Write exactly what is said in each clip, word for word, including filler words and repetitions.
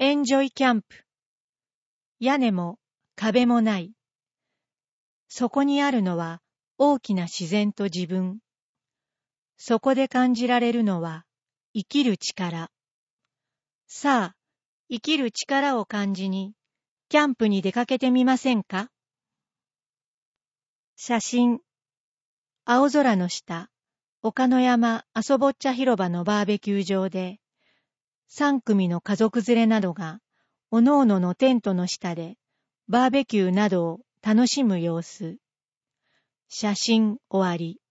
エンジョイキャンプ。屋根も壁もない。そこにあるのは大きな自然と自分。そこで感じられるのは生きる力。さあ、生きる力を感じに、キャンプに出かけてみませんか？写真。青空の下、岡野山あそぼっちゃ広場のバーベキュー場で、三組の家族連れなどが、おのおののテントの下で、バーベキューなどを楽しむ様子。写真終わり。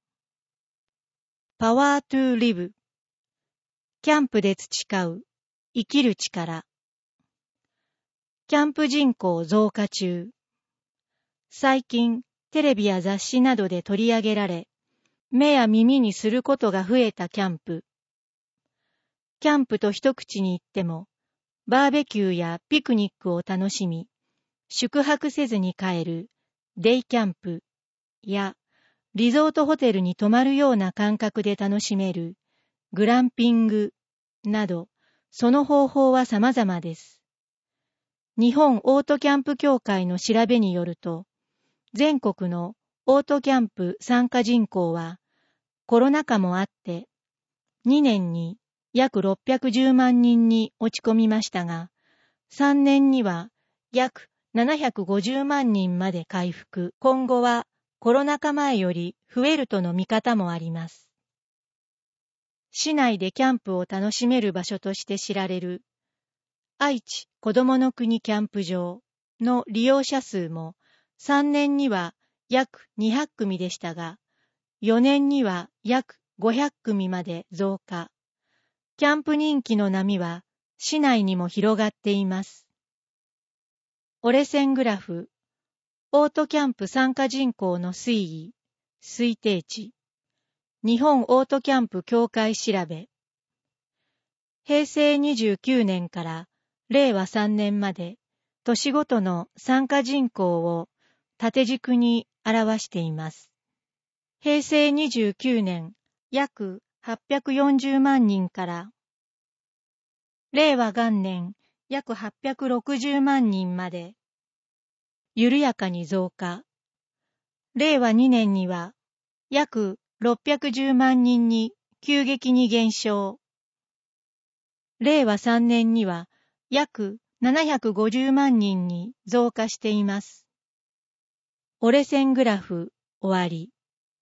パワートゥーリブ。キャンプで培う生きる力。キャンプ人口増加中。最近、テレビや雑誌などで取り上げられ、目や耳にすることが増えたキャンプ。キャンプと一口に言っても、バーベキューやピクニックを楽しみ、宿泊せずに帰るデイキャンプやリゾートホテルに泊まるような感覚で楽しめるグランピングなど、その方法は様々です。日本オートキャンプ協会の調べによると、全国のオートキャンプ参加人口はコロナ禍もあってにねんに約ろっぴゃくじゅうまんにんに落ち込みましたが、さんねんには約ななひゃくごじゅうまんにんまで回復。今後はコロナ禍前より増えるとの見方もあります。市内でキャンプを楽しめる場所として知られる愛知こどもの国キャンプ場の利用者数もさんねんには約にひゃくくみでしたが、よねんには約ごひゃくくみまで増加。キャンプ人気の波は市内にも広がっています。折れ線グラフ、オートキャンプ参加人口の推移、推定値、日本オートキャンプ協会調べ。へいせいにじゅうきゅうねんかられいわさんねんまで、年ごとの参加人口を縦軸に表しています。へいせいにじゅうきゅうねん、約はっぴゃくよんじゅうまんにんから、れいわ元年、約はっぴゃくろくじゅうまんにんまで、緩やかに増加。れいわにねんには、約ろっぴゃくじゅうまんにんに急激に減少。れいわさんねんには、約ななひゃくごじゅうまんにんに増加しています。折れ線グラフ、終わり。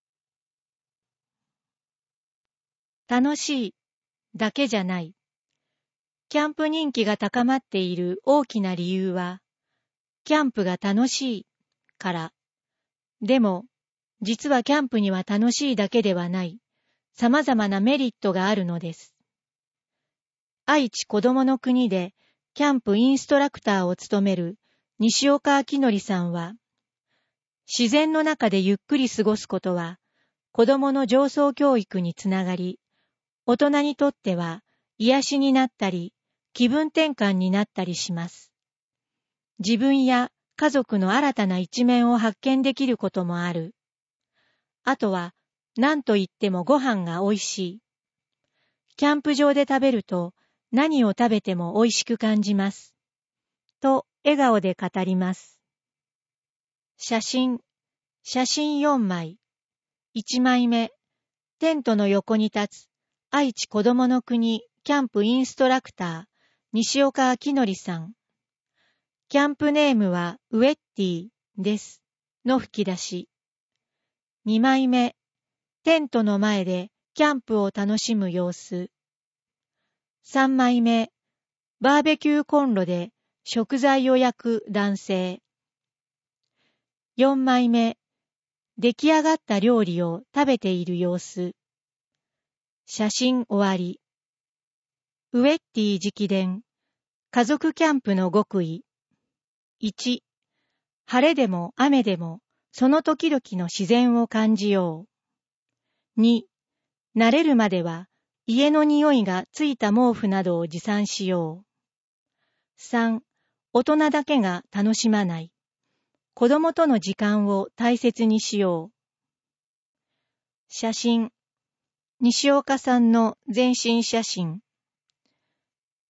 楽しいだけじゃない。キャンプ人気が高まっている大きな理由は、キャンプが楽しいから。でも、実はキャンプには楽しいだけではない、様々なメリットがあるのです。愛知こどもの国でキャンプインストラクターを務める西岡明則さんは、自然の中でゆっくり過ごすことは、子供の情操教育につながり、大人にとっては癒しになったり、気分転換になったりします。自分や家族の新たな一面を発見できることもある。あとは、何と言ってもご飯が美味しい。キャンプ場で食べると何を食べても美味しく感じます。と笑顔で語ります。写真、写真よんまい。いちまいめ、テントの横に立つ愛知こどもの国キャンプインストラクター西岡明則さん。キャンプネームはウェッティですの吹き出し。にまいめ、テントの前でキャンプを楽しむ様子。さんまいめ、バーベキューコンロで食材を焼く男性。よんまいめ、出来上がった料理を食べている様子。写真終わり。ウェッティ直伝、家族キャンプの極意。いち、晴れでも雨でもその時々の自然を感じよう。に、慣れるまでは家の匂いがついた毛布などを持参しよう。さん、大人だけが楽しまない。子供との時間を大切にしよう。写真、西岡さんの全身写真。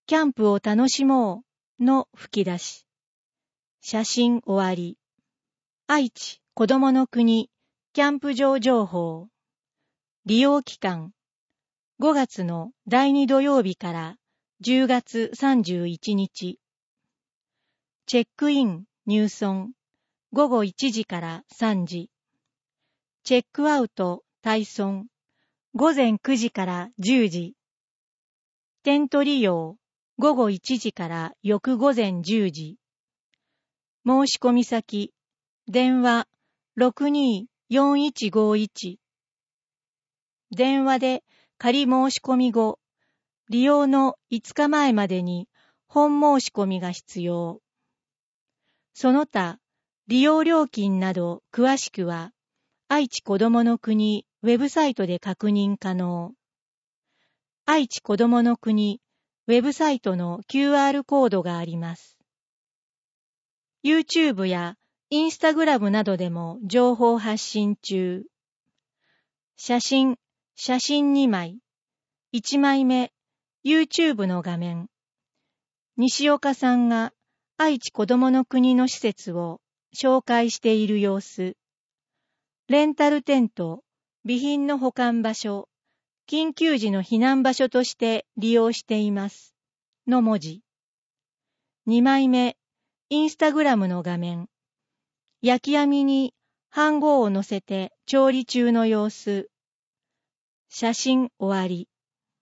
キャンプを楽しもうの吹き出し。写真終わり。愛知子どもの国キャンプ場情報。利用期間。ごがつのだいに土曜日からじゅうがつさんじゅういちにち。チェックイン、入村。ごごいちじからさんじ。チェックアウト、退村。ごぜんくじからじゅうじ。テント利用。ごごいちじから翌午前じゅうじ。申し込み先。電話 ろくにーよんいちごいち。電話で仮申し込み後、利用のいつかまえまでに本申し込みが必要。その他、利用料金など詳しくは、愛知子どもの国ウェブサイトで確認可能。愛知子どもの国ウェブサイトの キューアール コードがあります。YouTube や Instagram などでも情報発信中。写真、写真にまい。いちまいめ、YouTube の画面。西岡さんが愛知子どもの国の施設を紹介している様子。レンタルテント、備品の保管場所、緊急時の避難場所として利用しています。の文字。にまいめ、インスタグラムの画面。焼き網に飯盒を乗せて調理中の様子。写真終わり。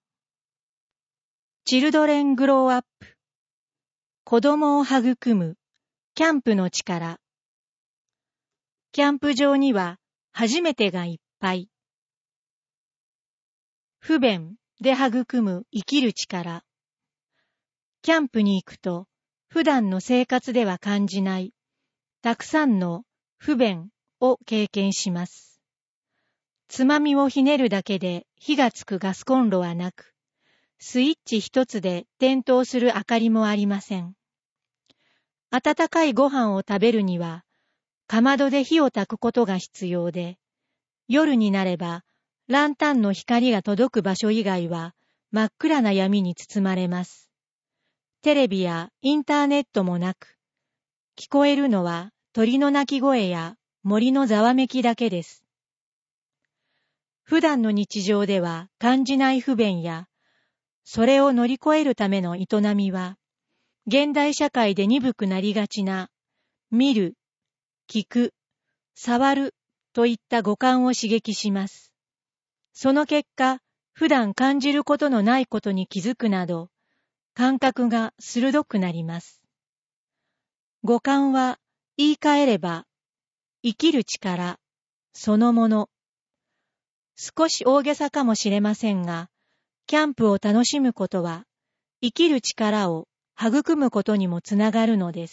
チルドレングローアップ。子供を育む、キャンプの力。キャンプ場には初めてがいっぱい。不便で育む生きる力。キャンプに行くと普段の生活では感じないたくさんの不便を経験します。つまみをひねるだけで火がつくガスコンロはなく、スイッチ一つで点灯する明かりもありません。温かいご飯を食べるには、かまどで火を焚くことが必要で、夜になれば、ランタンの光が届く場所以外は真っ暗な闇に包まれます。テレビやインターネットもなく、聞こえるのは鳥の鳴き声や森のざわめきだけです。普段の日常では感じない不便や、それを乗り越えるための営みは、現代社会で鈍くなりがちな、見る、聞く、触るといった五感を刺激します。その結果、普段感じることのないことに気づくなど、感覚が鋭くなります。五感は言い換えれば、生きる力、そのもの。少し大げさかもしれませんが、キャンプを楽しむことは、生きる力を育むことにもつながるのです。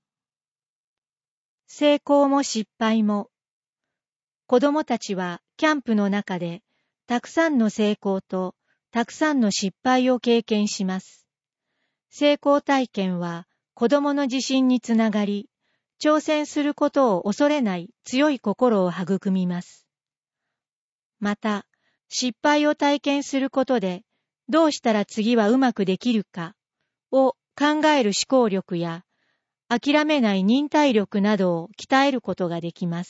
成功も失敗も。子供たちはキャンプの中で、たくさんの成功とたくさんの失敗を経験します。成功体験は子供の自信につながり、挑戦することを恐れない強い心を育みます。また、失敗を体験することで、どうしたら次はうまくできるかを考える思考力や、諦めない忍耐力などを鍛えることができます。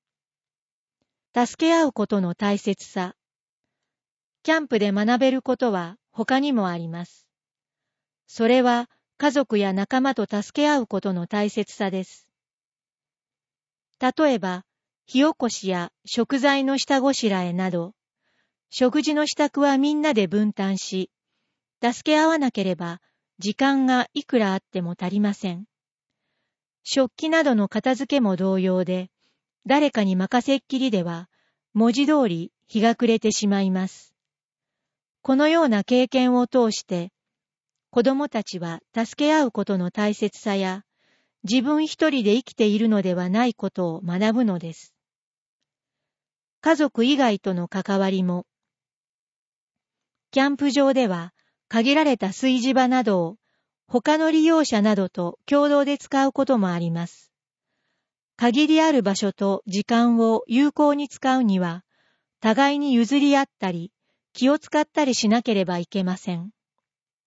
助け合うことの大切さ。キャンプで学べることは他にもあります。それは家族や仲間と助け合うことの大切さです。例えば、火起こしや食材の下ごしらえなど、食事の支度はみんなで分担し、助け合わなければ時間がいくらあっても足りません。食器などの片付けも同様で、誰かに任せっきりでは、文字通り日が暮れてしまいます。このような経験を通して、子供たちは助け合うことの大切さや、自分一人で生きているのではないことを学ぶのです。家族以外との関わりも、キャンプ場では限られた炊事場などを他の利用者などと共同で使うこともあります。限りある場所と時間を有効に使うには、互いに譲り合ったり、気を使ったりしなければいけません。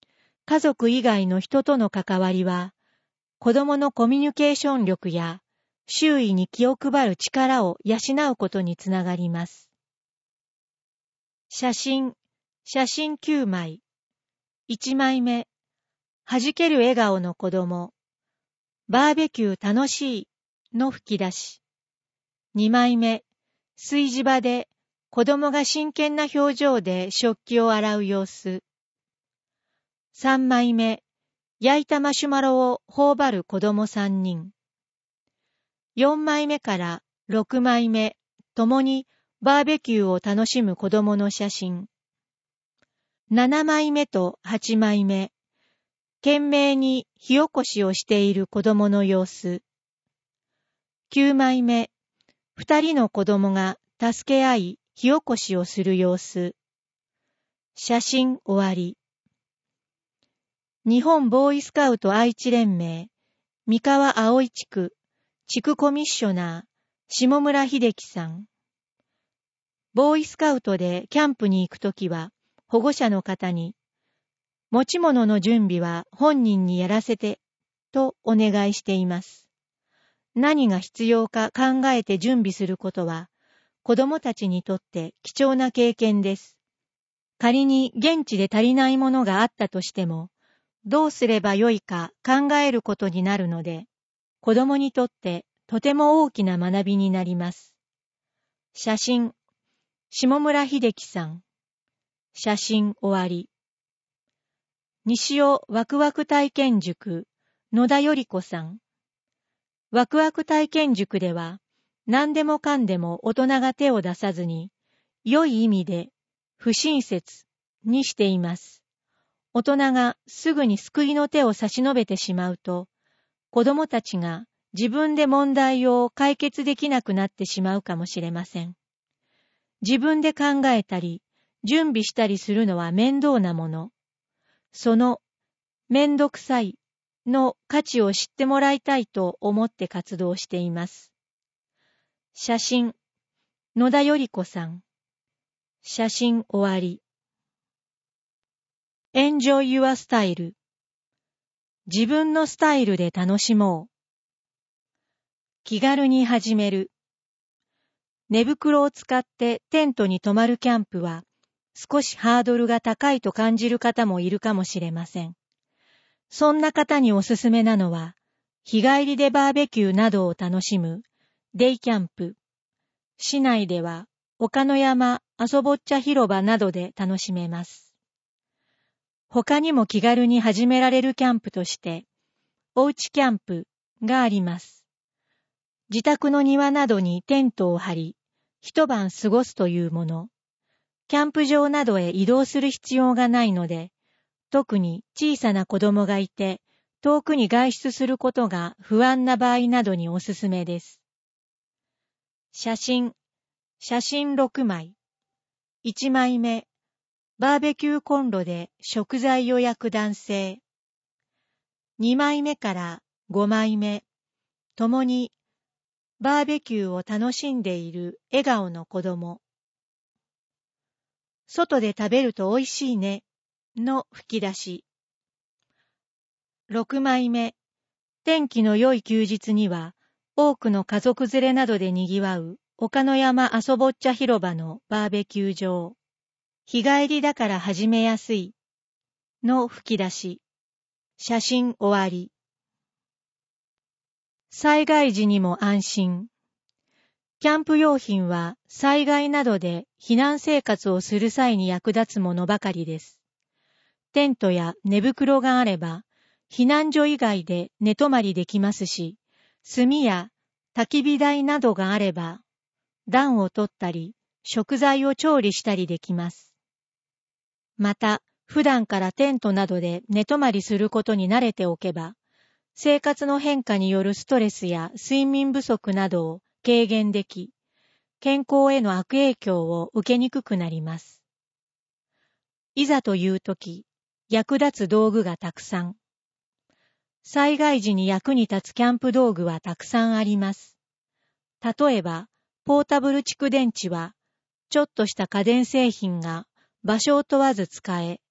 家族以外の人との関わりは、子供のコミュニケーション力や周囲に気を配る力を養うことにつながります。写真、写真きゅうまい。いちまいめ、弾ける笑顔の子供。バーベキュー楽しいの吹き出し。にまいめ、炊事場で子供が真剣な表情で食器を洗う様子。さんまいめ、焼いたマシュマロを頬張る子供さんにん。よんまいめからろくまいめ、ともにバーベキューを楽しむ子供の写真。ななまいめとはちまいめ、懸命に火起こしをしている子供の様子。きゅうまいめ、二人の子供が助け合い火起こしをする様子。写真終わり。日本ボーイスカウト愛知連盟、三河葵地区、地区コミッショナー、下村秀樹さん。ボーイスカウトでキャンプに行くときは、保護者の方に、持ち物の準備は本人にやらせて、とお願いしています。何が必要か考えて準備することは、子供たちにとって貴重な経験です。仮に現地で足りないものがあったとしても、どうすればよいか考えることになるので、子供にとってとても大きな学びになります。写真、下村秀樹さん。写真終わり。西尾ワクワク体験塾、野田より子さん。ワクワク体験塾では、何でもかんでも大人が手を出さずに、良い意味で不親切にしています。大人がすぐに救いの手を差し伸べてしまうと、子供たちが自分で問題を解決できなくなってしまうかもしれません。自分で考えたり、準備したりするのは面倒なもの。そのめんどくさいの価値を知ってもらいたいと思って活動しています。写真、野田より子さん。写真終わり。Enjoy your style。自分のスタイルで楽しもう。気軽に始める。寝袋を使ってテントに泊まるキャンプは少しハードルが高いと感じる方もいるかもしれません。そんな方におすすめなのは、日帰りでバーベキューなどを楽しむデイキャンプ。市内では岡の山あそぼっちゃ広場などで楽しめます。他にも気軽に始められるキャンプとして、おうちキャンプがあります。自宅の庭などにテントを張り、一晩過ごすというもの。キャンプ場などへ移動する必要がないので、特に小さな子供がいて、遠くに外出することが不安な場合などにおすすめです。写真、写真ろくまい。いちまいめ、バーベキューコンロで食材を焼く男性。にまいめからごまいめ、ともにバーベキューを楽しんでいる笑顔の子供。外で食べるとおいしいねの吹き出し。ろくまいめ、天気の良い休日には多くの家族連れなどで賑わう岡の山あそぼっちゃ広場のバーベキュー場。日帰りだから始めやすいの吹き出し。写真終わり。災害時にも安心。キャンプ用品は災害などで避難生活をする際に役立つものばかりです。テントや寝袋があれば、避難所以外で寝泊まりできますし、炭や焚き火台などがあれば、暖を取ったり、食材を調理したりできます。また、普段からテントなどで寝泊まりすることに慣れておけば、生活の変化によるストレスや睡眠不足などを軽減でき、健康への悪影響を受けにくくなります。いざというとき、役立つ道具がたくさん。災害時に役に立つキャンプ道具はたくさんあります。例えば、ポータブル蓄電池は、ちょっとした家電製品が場所を問わず使え、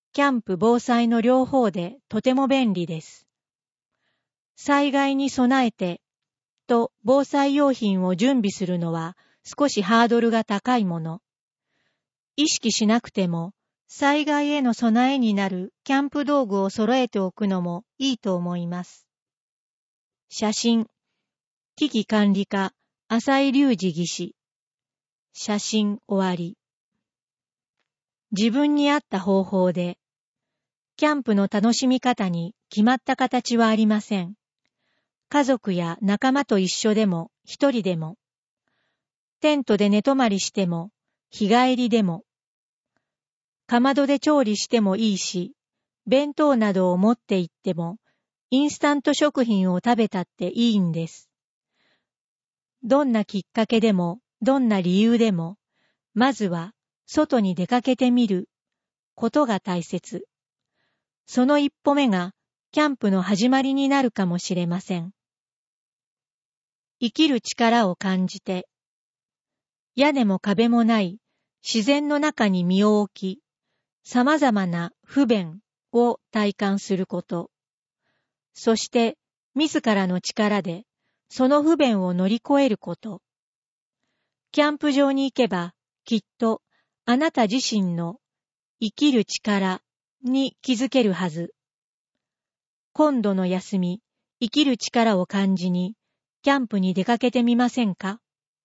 キャンプ防災の両方でとても便利です。災害に備えてと防災用品を準備するのは少しハードルが高いもの。意識しなくても災害への備えになるキャンプ道具を揃えておくのもいいと思います。写真、危機管理課浅井隆二技師。写真終わり。自分に合った方法で、キャンプの楽しみ方に決まった形はありません。家族や仲間と一緒でも一人でも、テントで寝泊まりしても日帰りでも、かまどで調理してもいいし、弁当などを持って行っても、インスタント食品を食べたっていいんです。どんなきっかけでも、どんな理由でも、まずは外に出かけてみることが大切。その一歩目がキャンプの始まりになるかもしれません。生きる力を感じて、屋根も壁もない自然の中に身を置き、様々な不便を体感すること。そして自らの力でその不便を乗り越えること。キャンプ場に行けばきっとあなた自身の生きる力に気づけるはず。今度の休み、生きる力を感じにキャンプに出かけてみませんか？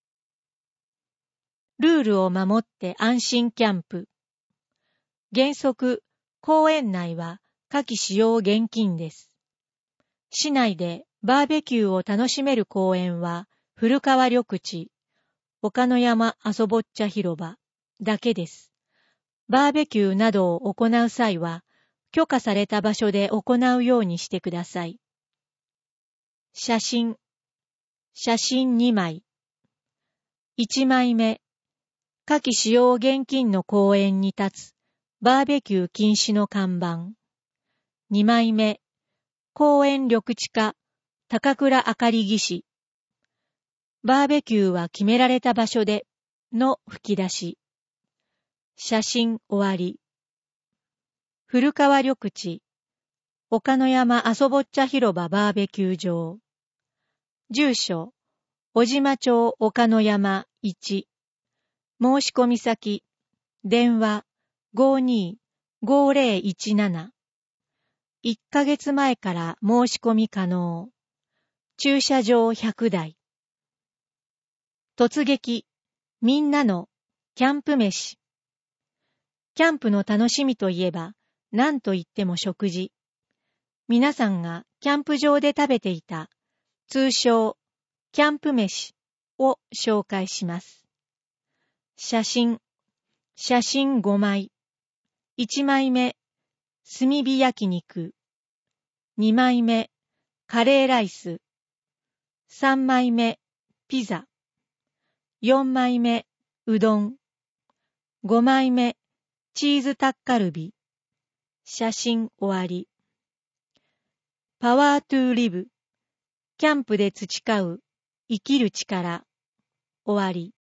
ルールを守って安心キャンプ。原則、公園内は火器使用厳禁です。市内でバーベキューを楽しめる公園は古川緑地、岡の山あそぼっちゃ広場だけです。バーベキューなどを行う際は、許可された場所で行うようにしてください。写真。写真にまい。いちまいめ。火器使用厳禁の公園に立つバーベキュー禁止の看板。にまいめ。公園緑地課高倉あかり技師。バーベキューは決められた場所での吹き出し。写真終わり。古川緑地岡の山あそぼっちゃ広場バーベキュー場。住所小島町岡の山いち。申し込み先電話 ごーにーごーぜろいちなな。いっかげつまえから申し込み可能。駐車場ひゃくだい。突撃みんなのキャンプ飯。キャンプの楽しみといえば何といっても食事。皆さんがキャンプ場で食べていた通称キャンプ飯を紹介します。写真。写真ごまい。いちまいめ炭火焼肉。にまいめカレーライス。さんまいめピザ。よんまいめうどん。ごまいめチーズタッカルビ。写真終わり。パワートゥーリブ。キャンプで培う生きる力。終わり。